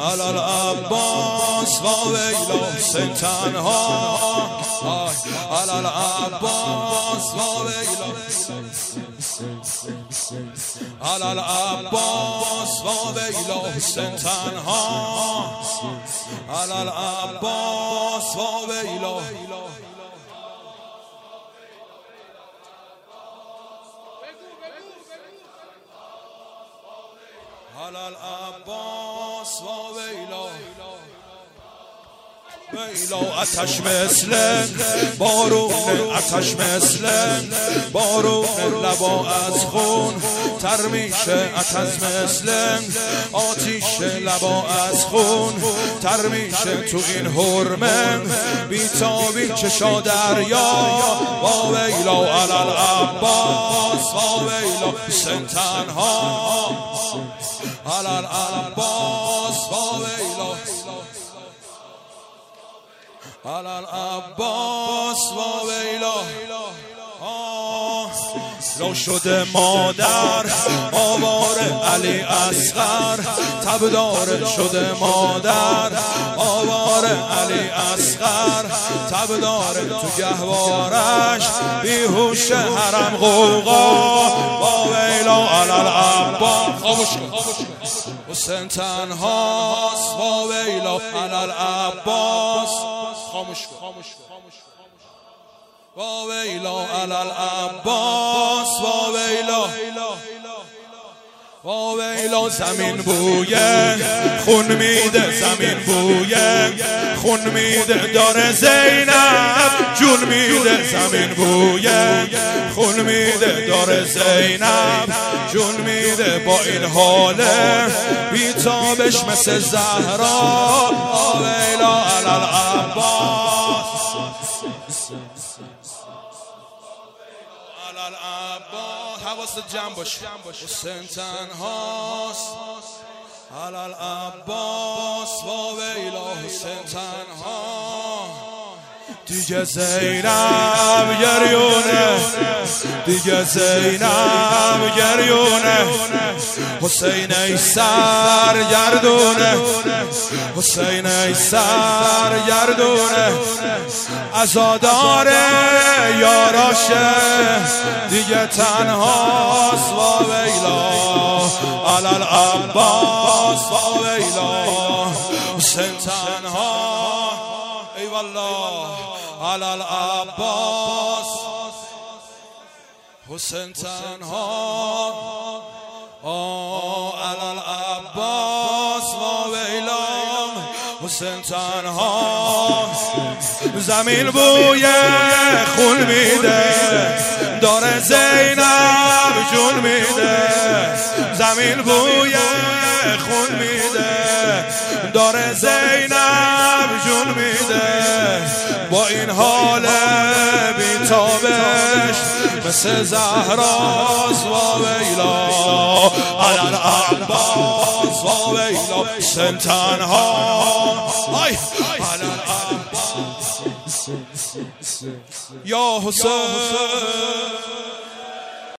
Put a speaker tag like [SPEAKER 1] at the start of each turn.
[SPEAKER 1] علی العباس و ویلا حسین تنها علی العباس و ویلا علی العباس و ویلا حسین تنها علی العباس و ویلا علی العباس و ویلا ویلا آتش مثل بارون آتش مثل بارون لبا از خون تر میشه آتش مثل آتیش لبا از خون تر میشه تو این حرمه بیتابی چشا دریا با ویلا علی العباس و ویلا حسین تنها علی العباس و ویلا علی العباس و ویلا لو شده مادر آواره علی اصغر تبدار شده مادر آواره علی اصغر تبدار تو گهوارش بیهوش حرم غوغا با ویلا علی العباس خاموش حسین تنهاست با ویلا علی العباس خاموش با ویلا علی العباس با ویلا با ویلا زمین بویه خون میده زمین بویه خون میده داره زینب جون میده زمین بویه خون میده داره زینب جون میده با این حاله بیتابش مثل زهرا با ویلا علی العباس علی العباس حواست جمع باش حسین تنهاست علی العباس و ویلا حسین تنها دیگه زینب گریونه دیگه زینب گریونه حسین ای سرگردونه حسین ای سرگردونه عزاداره یاراشه دیگه تنهاست و ویلا علی العباس و ویلا حسین تنها ای والله علی العباس حسین تنها علی العباس و ویلا حسین تنها زمین بوی خون میده داره زینب جون میده زمین بوی خون میده داره زینب جون میده با این حال بیتابش مثل زهراست و ویلا علی العباس و ویلا حسین تنها علی العباس یا حسین